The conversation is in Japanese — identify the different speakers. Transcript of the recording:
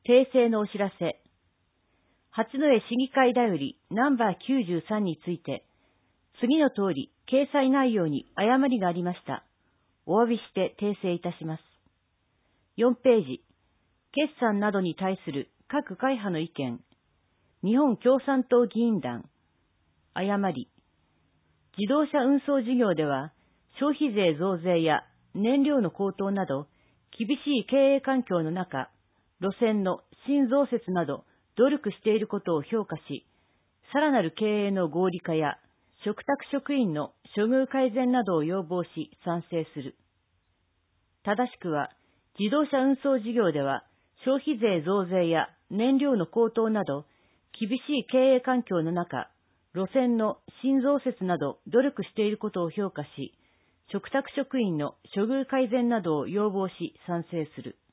Speaker 1: 訂正のお知らせ。八戸市議会だよりナンバー93について、次の通り掲載内容に誤りがありました。お詫びして訂正いたします。4ページ、決算などに対する各会派の意見。日本共産党議員団。誤り。自動車運送事業では、消費税増税や燃料の高騰など、厳しい経営環境の中、路線の新増設など努力していることを評価し、さらなる経営の合理化や、嘱託職員の処遇改善などを要望し賛成する。正しくは、自動車運送事業では、消費税増税や燃料の高騰など、厳しい経営環境の中、路線の新増設など努力していることを評価し、嘱託職員の処遇改善などを要望し賛成する。